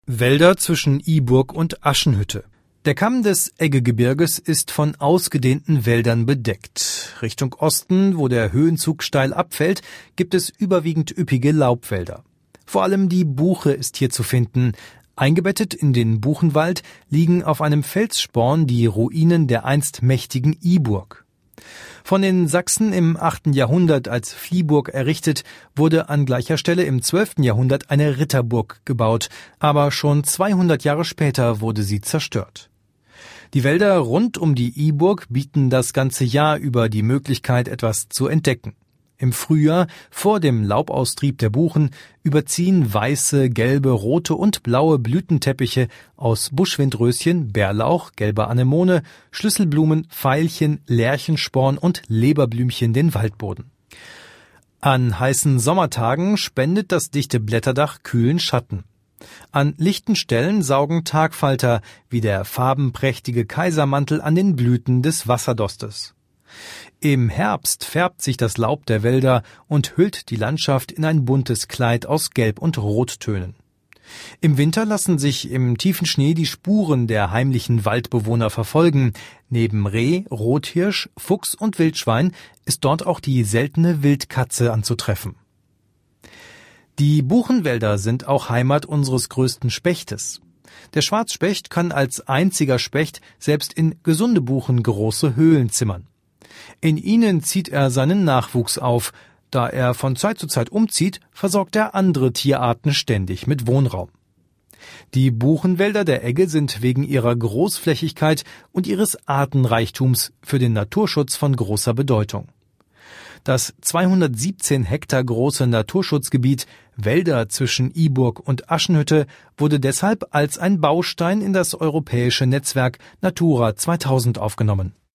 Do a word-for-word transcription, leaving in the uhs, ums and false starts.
Wälder zwischen Iburg und Aschenhütte. Der Kamm des Eggegebirges ist von ausgedehnten Wäldern bedeckt. Richtung Osten, wo der Höhenzug steil abfällt, gibt es überwiegend üppige Laubwälder. Vor allem die Buche ist hier zu finden. Eingebettet in den Buchenwald liegen auf einem Felssporn die Ruinen der einst mächtigen Iburg. Von den Sachsen im achten Jahrhundert als Fliehburg errichtet, wurde an gleicher Stelle im zwölften Jahrhundert eine Ritterburg gebaut, aber schon zweihundert Jahre später wurde sie zerstört. Die Wälder rund um die Iburg bieten das ganze Jahr über die Möglichkeit, etwas zu entdecken. Im Frühjahr, vor dem Laubaustrieb der Buchen, überziehen weiße, gelbe, rote und blaue Blütenteppiche aus Buschwindröschen, Bärlauch, gelber Anemone, Schlüsselblumen, Veilchen, Lärchensporn und Leberblümchen den Waldboden. An heißen Sommertagen spendet das dichte Blätterdach kühlen Schatten. An lichten Stellen saugen Tagfalter wie der farbenprächtige Kaisermantel an den Blüten des Wasserdostes. Im Herbst färbt sich das Laub der Wälder und hüllt die Landschaft in ein buntes Kleid aus Gelb- und Rottönen. Im Winter lassen sich im tiefen Schnee die Spuren der heimlichen Waldbewohner verfolgen. Neben Reh, Rothirsch, Fuchs und Wildschwein ist dort auch die seltene Wildkatze anzutreffen. Die Buchenwälder sind auch Heimat unseres größten Spechtes. Der Schwarzspecht kann als einziger Specht selbst in gesunde Buchen große Höhlen zimmern. In ihnen zieht er seinen Nachwuchs auf. Da er von Zeit zu Zeit umzieht, versorgt er andere Tierarten ständig mit Wohnraum. Die Buchenwälder der Egge sind wegen ihrer Großflächigkeit und ihres Artenreichtums für den Naturschutz von großer Bedeutung. Das zweihundertsiebzehn Hektar große Naturschutzgebiet Wälder zwischen Iburg und Aschenhütte wurde deshalb als ein Baustein in das europäische Netzwerk Natura zweitausend aufgenommen.